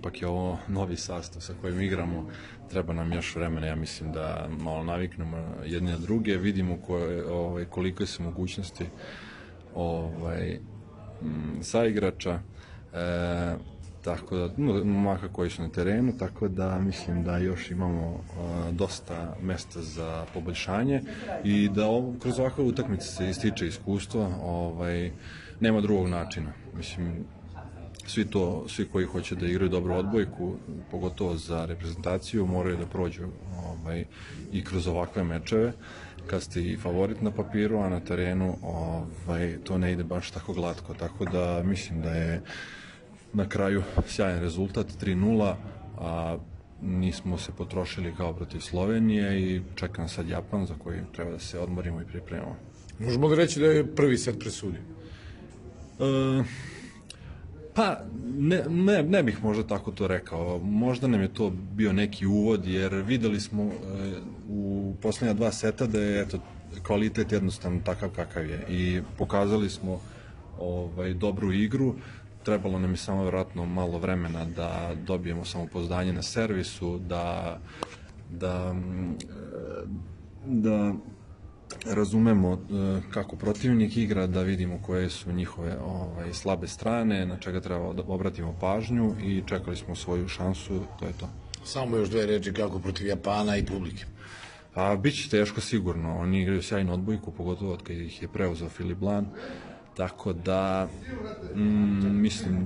ipak je ovo novi sastav sa kojim igramo, treba nam još vremena, ja mislim da malo naviknemo jedne na druge, vidimo koliko su mogućnosti saigrača, tako da, momaka koji su na terenu, tako da mislim da još imamo dosta mesta za poboljšanje i da kroz ovakve utakmice se ističe iskustvo, nema drugog načina. Mislim, svi koji hoće da igraju dobru odbojku, pogotovo za reprezentaciju, moraju da prođu i kroz ovakve mečeve, kad ste i favorit na papiru, a na terenu to ne ide baš tako glatko, tako da mislim da je na kraju sjajan rezultat, 3:0, a nismo se potrošili kao protiv Slovenije i čekam sad Japan za koji treba da se odmorimo i pripremamo. Možemo da reći da je prvi set presudio? Pa, ne bih možda tako to rekao. Možda nam je to bio neki uvod, jer videli smo u poslednja 2 seta da je kvalitet jednostavno takav kakav je i pokazali smo dobru igru. Trebalo nam je samo vjerojatno malo vremena da dobijemo samopouzdanje na servisu, da razumemo kako protivnik igra, da vidimo koje su njihove slabe strane, na čega treba da obratimo pažnju i čekali smo svoju šansu, to je to. Samo još 2 reči kako protiv Japana i publike. Biće teško sigurno, oni igraju sjajnu odbojku, pogotovo od kada ih je preuzeo Filip Lan, tako da mislim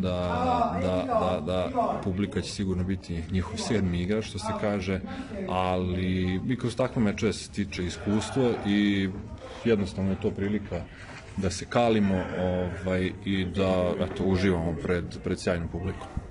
da publika će sigurno biti njihov 7. igrač, što se kaže, ali i kroz takve mečeve se tiče iskustvo i jednostavno je to prilika da se kalimo i da uživamo pred sjajnom publikom.